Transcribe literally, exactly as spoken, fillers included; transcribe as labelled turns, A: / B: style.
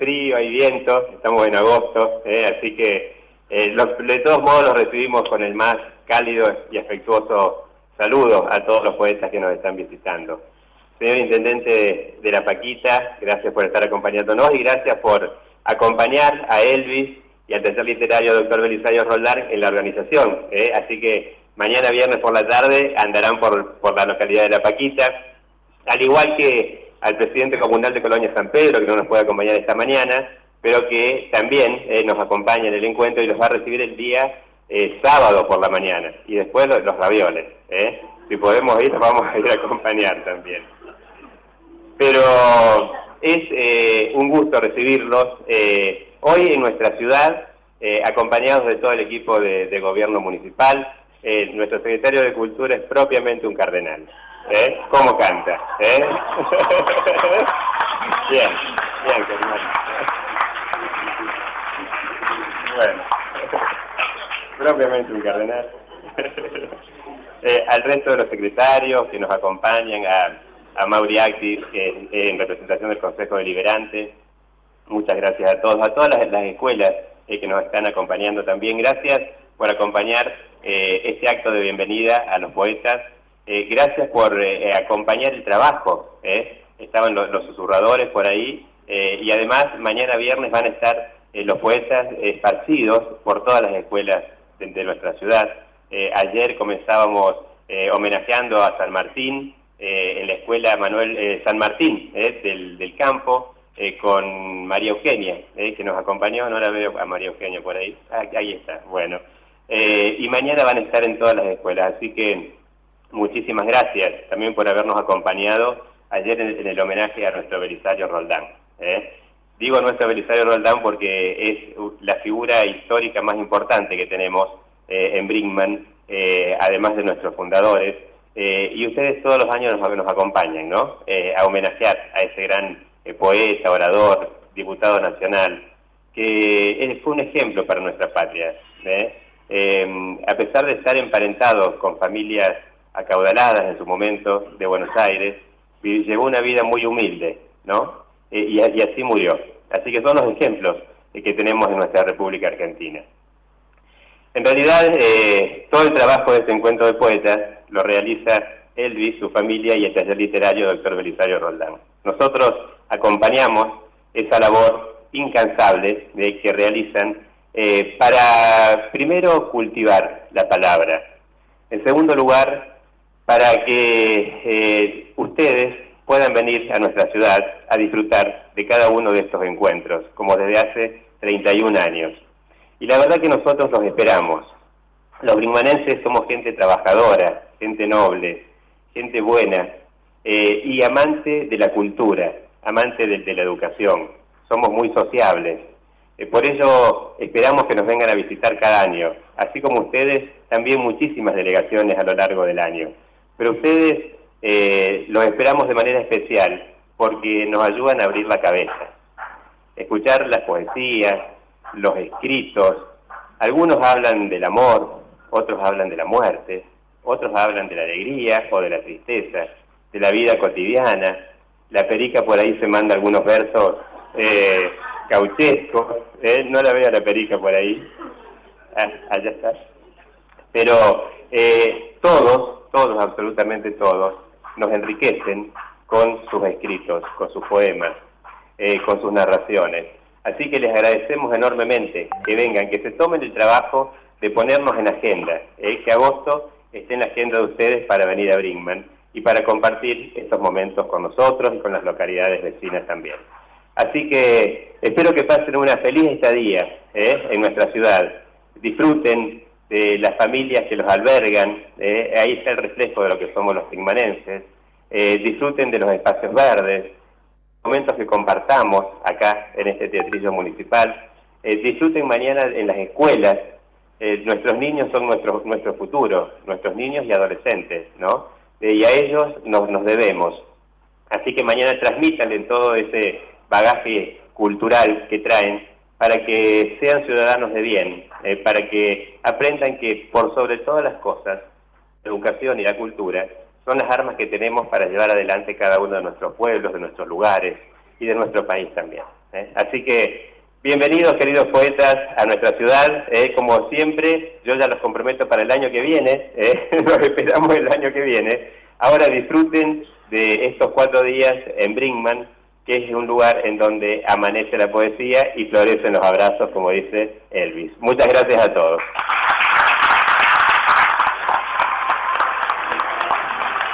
A: frío, hay viento, estamos en agosto, eh, así que eh, los, de todos modos los recibimos con el más cálido y afectuoso saludo a todos los poetas que nos están visitando. Señor Intendente de, de La Paquita, gracias por estar acompañándonos y gracias por acompañar a Elvis y al taller literario doctor Belisario Roldán en la organización. ¿eh? Así que mañana viernes por la tarde andarán por, por la localidad de La Paquita, al igual que al presidente comunal de Colonia San Pedro, que no nos puede acompañar esta mañana, pero que también eh, nos acompaña en el encuentro y los va a recibir el día eh, sábado por la mañana, y después los, los ravioles. ¿eh? Si podemos ir, vamos a ir a acompañar también. Pero es eh, un gusto recibirlos eh, hoy en nuestra ciudad, eh, acompañados de todo el equipo de, de gobierno municipal. Eh, nuestro secretario de Cultura es propiamente un cardenal. ¿Eh? ¿Cómo canta? ¿Eh? Bien, bien, hermano. Bueno, propiamente un cardenal. eh, al resto de los secretarios que nos acompañan, a, a Mauri Actis, que eh, en representación del Consejo Deliberante, muchas gracias a todos, a todas las, las escuelas eh, que nos están acompañando también. Gracias por acompañar eh, este acto de bienvenida a los poetas. Eh, gracias por eh, acompañar el trabajo, ¿eh? Estaban los, los susurradores por ahí, eh, y además mañana viernes van a estar eh, los poetas esparcidos por todas las escuelas de, de nuestra ciudad. Eh, ayer comenzábamos eh, homenajeando a San Martín, eh, en la escuela Manuel eh, San Martín, eh, del, del campo, eh, con María Eugenia, eh, que nos acompañó. No la veo a María Eugenia por ahí, ah, ahí está, bueno. Eh, y mañana van a estar en todas las escuelas, así que muchísimas gracias también por habernos acompañado ayer en, en el homenaje a nuestro Belisario Roldán. ¿eh? Digo nuestro Belisario Roldán porque es la figura histórica más importante que tenemos eh, en Brinkmann, eh, además de nuestros fundadores, eh, y ustedes todos los años nos, nos acompañan, ¿no? Eh, a homenajear a ese gran eh, poeta, orador, diputado nacional, que eh, fue un ejemplo para nuestra patria. ¿eh? Eh, a pesar de estar emparentados con familias acaudaladas en su momento de Buenos Aires, llevó una vida muy humilde, ¿no? Eh, y, y así murió. Así que son los ejemplos eh, que tenemos en nuestra República Argentina. En realidad, eh, todo el trabajo de este encuentro de poetas lo realiza Elvis, su familia y el taller literario doctor Belisario Roldán. Nosotros acompañamos esa labor incansable de que realizan eh, para, primero, cultivar la palabra. En segundo lugar, para que eh, ustedes puedan venir a nuestra ciudad a disfrutar de cada uno de estos encuentros, como desde hace treinta y un años. Y la verdad que nosotros los esperamos. Los brinkmanenses somos gente trabajadora, gente noble, gente buena, eh, y amante de la cultura, amante de, de la educación. Somos muy sociables. Eh, por ello esperamos que nos vengan a visitar cada año, así como ustedes, también muchísimas delegaciones a lo largo del año. Pero ustedes eh, los esperamos de manera especial porque nos ayudan a abrir la cabeza, escuchar las poesías, los escritos. Algunos hablan del amor, otros hablan de la muerte, otros hablan de la alegría o de la tristeza, de la vida cotidiana. La Perica por ahí se manda algunos versos eh, cauchescos, ¿eh? No la veo a la Perica por ahí. Ah, allá está. Pero eh, todos, todos, absolutamente todos, nos enriquecen con sus escritos, con sus poemas, eh, con sus narraciones. Así que les agradecemos enormemente que vengan, que se tomen el trabajo de ponernos en agenda, eh, que agosto esté en la agenda de ustedes para venir a Brinkmann y para compartir estos momentos con nosotros y con las localidades vecinas también. Así que espero que pasen una feliz estadía eh, en nuestra ciudad. Disfruten de las familias que los albergan, eh, ahí está el reflejo de lo que somos los brinkmanenses. Eh, disfruten de los espacios verdes, momentos que compartamos acá en este teatrillo municipal. Eh, disfruten mañana en las escuelas. Eh, nuestros niños son nuestro, nuestro futuro, nuestros niños y adolescentes, ¿no? Eh, y a ellos nos, nos debemos. Así que mañana transmítanle todo ese bagaje cultural que traen para que sean ciudadanos de bien, eh, para que aprendan que por sobre todas las cosas, la educación y la cultura son las armas que tenemos para llevar adelante cada uno de nuestros pueblos, de nuestros lugares y de nuestro país también. ¿eh? Así que, bienvenidos, queridos poetas, a nuestra ciudad. ¿eh? Como siempre, yo ya los comprometo para el año que viene, ¿eh? Nos esperamos el año que viene. Ahora disfruten de estos cuatro días en Brinkmann, que es un lugar en donde amanece la poesía y florecen los abrazos, como dice Elvis. Muchas gracias a todos.